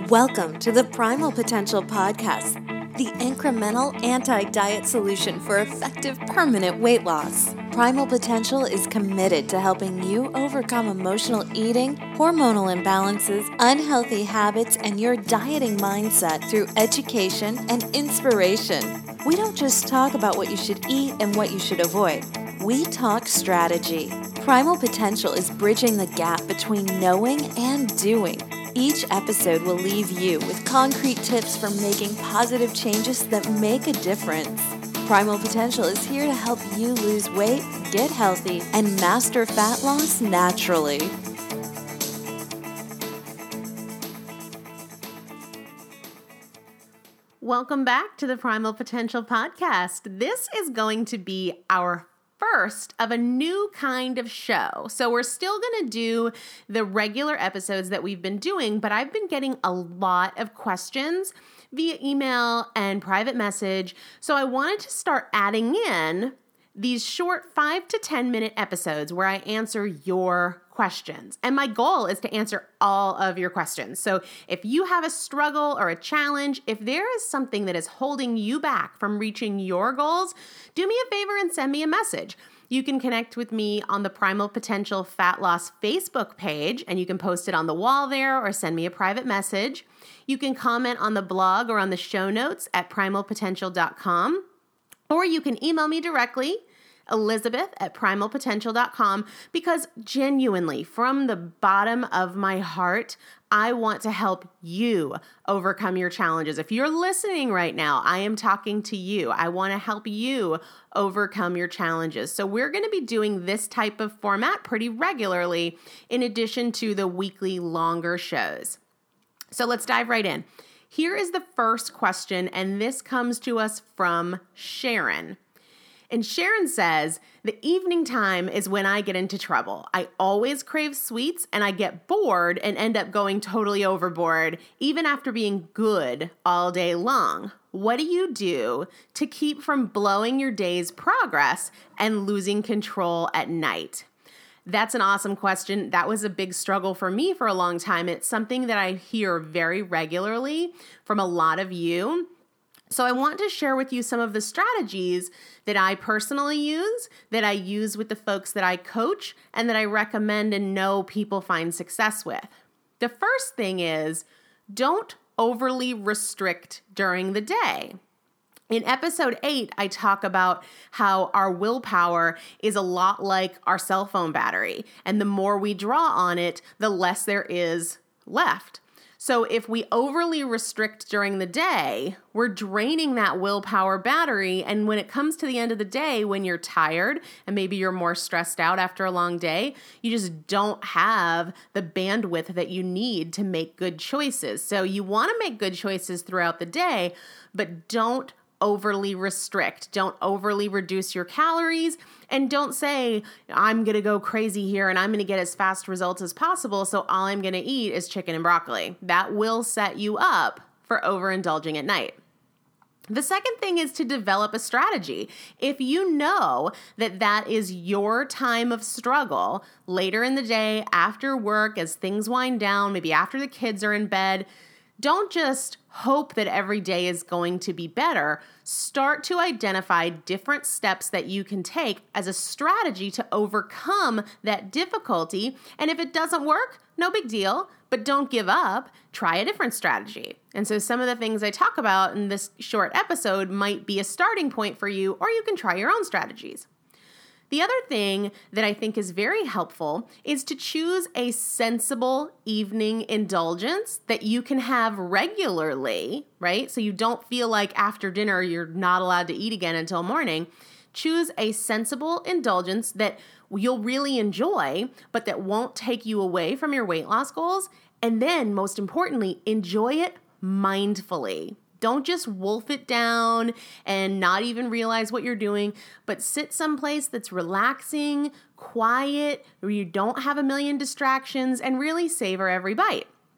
Welcome to the Primal Potential Podcast, the incremental anti-diet solution for effective permanent weight loss. Primal Potential is committed to helping you overcome emotional eating, hormonal imbalances, unhealthy habits, and your dieting mindset through education and inspiration. We don't just talk about what you should eat and what you should avoid. We talk strategy. Primal Potential is bridging the gap between knowing and doing. Each episode will leave you with concrete tips for making positive changes that make a difference. Primal Potential is here to help you lose weight, get healthy, and master fat loss naturally. Welcome back to the Primal Potential Podcast. This is going to be our first of a new kind of show. So we're still going to do the regular episodes that we've been doing, but I've been getting a lot of questions via email and private message. So I wanted to start adding in these short 5 to 10 minute episodes where I answer your questions. And my goal is to answer all of your questions. So if you have a struggle or a challenge, if there is something that is holding you back from reaching your goals, do me a favor and send me a message. You can connect with me on the Primal Potential Fat Loss Facebook page, and you can post it on the wall there or send me a private message. You can comment on the blog or on the show notes at primalpotential.com, or you can email me directly, Elizabeth@primalpotential.com, because genuinely, from the bottom of my heart, I want to help you overcome your challenges. If you're listening right now, I am talking to you. I want to help you overcome your challenges. So we're going to be doing this type of format pretty regularly, in addition to the weekly longer shows. So let's dive right in. Here is the first question, and this comes to us from Sharon. And Sharon says, the evening time is when I get into trouble. I always crave sweets and I get bored and end up going totally overboard, even after being good all day long. What do you do to keep from blowing your day's progress and losing control at night? That's an awesome question. That was a big struggle for me for a long time. It's something that I hear very regularly from a lot of you. So I want to share with you some of the strategies that I personally use, that I use with the folks that I coach, and that I recommend and know people find success with. The first thing is, don't overly restrict during the day. In episode 8, I talk about how our willpower is a lot like our cell phone battery, and the more we draw on it, the less there is left. So if we overly restrict during the day, we're draining that willpower battery. And when it comes to the end of the day, when you're tired and maybe you're more stressed out after a long day, you just don't have the bandwidth that you need to make good choices. So you want to make good choices throughout the day, but don't overly restrict. Don't overly reduce your calories, and don't say, I'm going to go crazy here and I'm going to get as fast results as possible, so all I'm going to eat is chicken and broccoli. That will set you up for overindulging at night. The second thing is to develop a strategy. If you know that that is your time of struggle later in the day, after work, as things wind down, maybe after the kids are in bed, don't just hope that every day is going to be better. Start to identify different steps that you can take as a strategy to overcome that difficulty. And if it doesn't work, no big deal, but don't give up. Try a different strategy. And so some of the things I talk about in this short episode might be a starting point for you, or you can try your own strategies. The other thing that I think is very helpful is to choose a sensible evening indulgence that you can have regularly, right? So you don't feel like after dinner you're not allowed to eat again until morning. Choose a sensible indulgence that you'll really enjoy, but that won't take you away from your weight loss goals. And then, most importantly, enjoy it mindfully. Don't just wolf it down and not even realize what you're doing, but sit someplace that's relaxing, quiet, where you don't have a million distractions, and really savor every bite.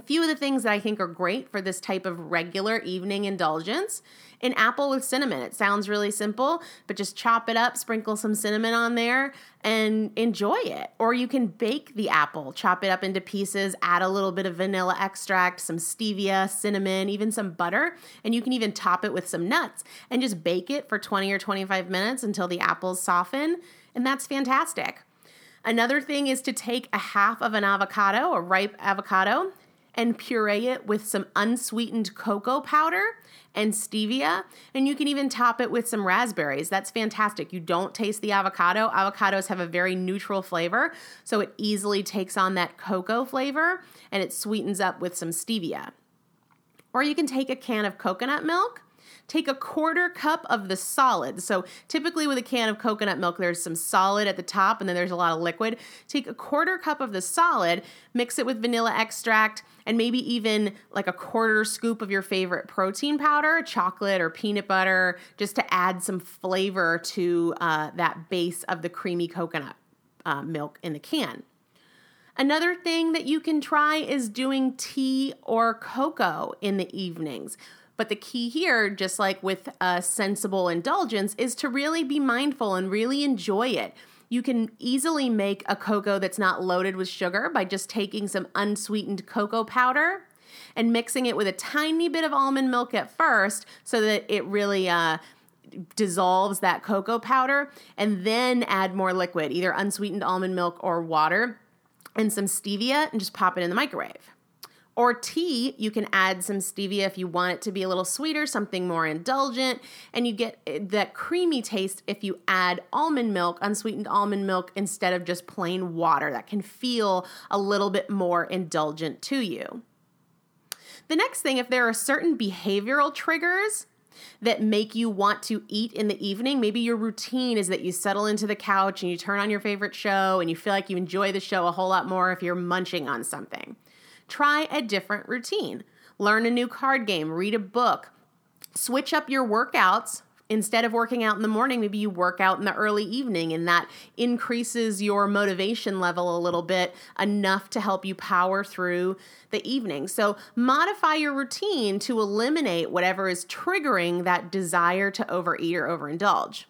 few of the things that I think are great for this type of regular evening indulgence: an apple with cinnamon. It sounds really simple, but just chop it up, sprinkle some cinnamon on there, and enjoy it. Or you can bake the apple, chop it up into pieces, add a little bit of vanilla extract, some stevia, cinnamon, even some butter, and you can even top it with some nuts and just bake it for 20 or 25 minutes until the apples soften, and that's fantastic. Another thing is to take a half of an avocado, a ripe avocado, and puree it with some unsweetened cocoa powder and stevia, and you can even top it with some raspberries. That's fantastic. You don't taste the avocado. Avocados have a very neutral flavor, so it easily takes on that cocoa flavor, and it sweetens up with some stevia. Or you can take a can of coconut milk, take a 1/4 cup of the solid. So typically with a can of coconut milk, there's some solid at the top and then there's a lot of liquid. Take a 1/4 cup of the solid, mix it with vanilla extract, and maybe even like a 1/4 scoop of your favorite protein powder, chocolate or peanut butter, just to add some flavor to that base of the creamy coconut milk in the can. Another thing that you can try is doing tea or cocoa in the evenings. But the key here, just like with a sensible indulgence, is to really be mindful and really enjoy it. You can easily make a cocoa that's not loaded with sugar by just taking some unsweetened cocoa powder and mixing it with a tiny bit of almond milk at first so that it really dissolves that cocoa powder, and then add more liquid, either unsweetened almond milk or water, and some stevia, and just pop it in the microwave. Or tea, you can add some stevia if you want it to be a little sweeter, something more indulgent, and you get that creamy taste if you add almond milk, unsweetened almond milk, instead of just plain water. That can feel a little bit more indulgent to you. The next thing, if there are certain behavioral triggers that make you want to eat in the evening, maybe your routine is that you settle into the couch and you turn on your favorite show and you feel like you enjoy the show a whole lot more if you're munching on something. Try a different routine. Learn a new card game, read a book, switch up your workouts. Instead of working out in the morning, maybe you work out in the early evening, and that increases your motivation level a little bit, enough to help you power through the evening. So modify your routine to eliminate whatever is triggering that desire to overeat or overindulge.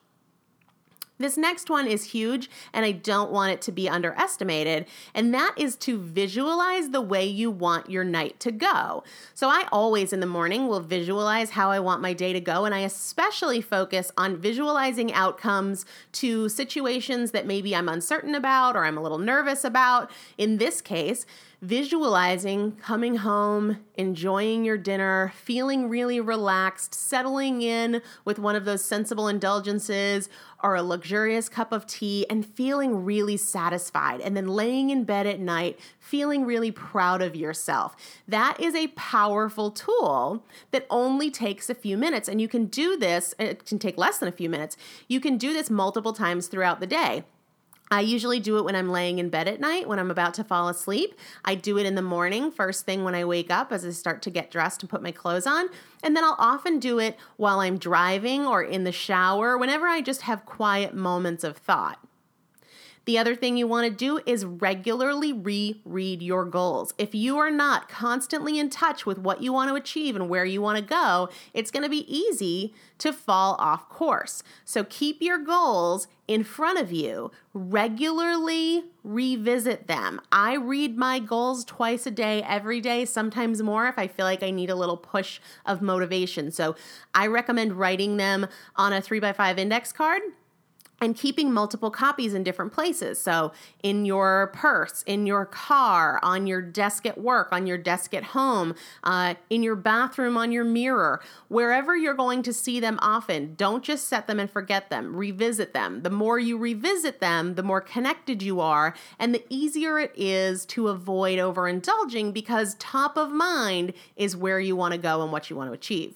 This next one is huge, and I don't want it to be underestimated, and that is to visualize the way you want your night to go. So I always in the morning will visualize how I want my day to go, and I especially focus on visualizing outcomes to situations that maybe I'm uncertain about or I'm a little nervous about. In this case, visualizing coming home, enjoying your dinner, feeling really relaxed, settling in with one of those sensible indulgences or a luxurious cup of tea, and feeling really satisfied, and then laying in bed at night feeling really proud of yourself. That is a powerful tool that only takes a few minutes, and you can do this, it can take less than a few minutes. You can do this multiple times throughout the day. I usually do it when I'm laying in bed at night, when I'm about to fall asleep. I do it in the morning, first thing when I wake up as I start to get dressed and put my clothes on. And then I'll often do it while I'm driving or in the shower, whenever I just have quiet moments of thought. The other thing you want to do is regularly reread your goals. If you are not constantly in touch with what you want to achieve and where you want to go, it's going to be easy to fall off course. So keep your goals in front of you. Regularly revisit them. I read my goals twice a day, every day, sometimes more if I feel like I need a little push of motivation. So I recommend writing them on a 3x5 index card and keeping multiple copies in different places. So in your purse, in your car, on your desk at work, on your desk at home, in your bathroom, on your mirror, wherever you're going to see them often. Don't just set them and forget them. Revisit them. The more you revisit them, the more connected you are, and the easier it is to avoid overindulging, because top of mind is where you want to go and what you want to achieve.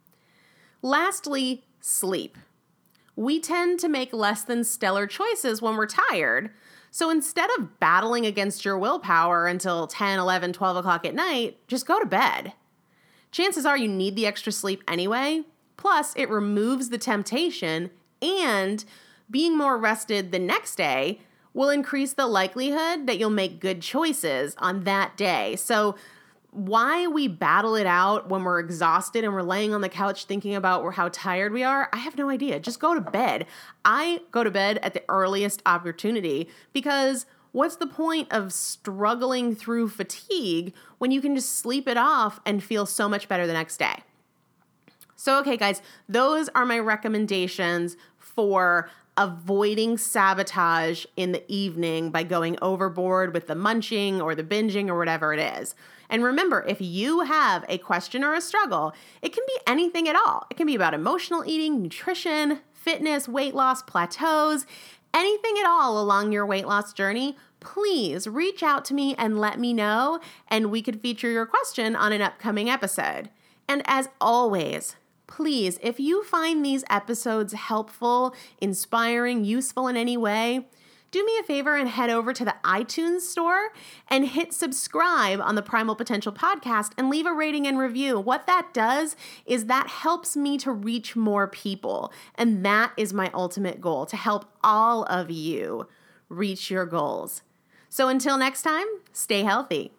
Lastly, sleep. We tend to make less than stellar choices when we're tired. So instead of battling against your willpower until 10, 11, 12 o'clock at night, just go to bed. Chances are you need the extra sleep anyway. Plus, it removes the temptation, and being more rested the next day will increase the likelihood that you'll make good choices on that day. So Why we battle it out when we're exhausted and we're laying on the couch thinking about how tired we are, I have no idea. Just go to bed. I go to bed at the earliest opportunity because what's the point of struggling through fatigue when you can just sleep it off and feel so much better the next day? So, okay, guys, those are my recommendations for avoiding sabotage in the evening by going overboard with the munching or the binging or whatever it is. And remember, if you have a question or a struggle, it can be anything at all. It can be about emotional eating, nutrition, fitness, weight loss, plateaus, anything at all along your weight loss journey. Please reach out to me and let me know, and we could feature your question on an upcoming episode. And as always, please, if you find these episodes helpful, inspiring, useful in any way, do me a favor and head over to the iTunes store and hit subscribe on the Primal Potential podcast and leave a rating and review. What that does is that helps me to reach more people. And that is my ultimate goal, to help all of you reach your goals. So until next time, stay healthy.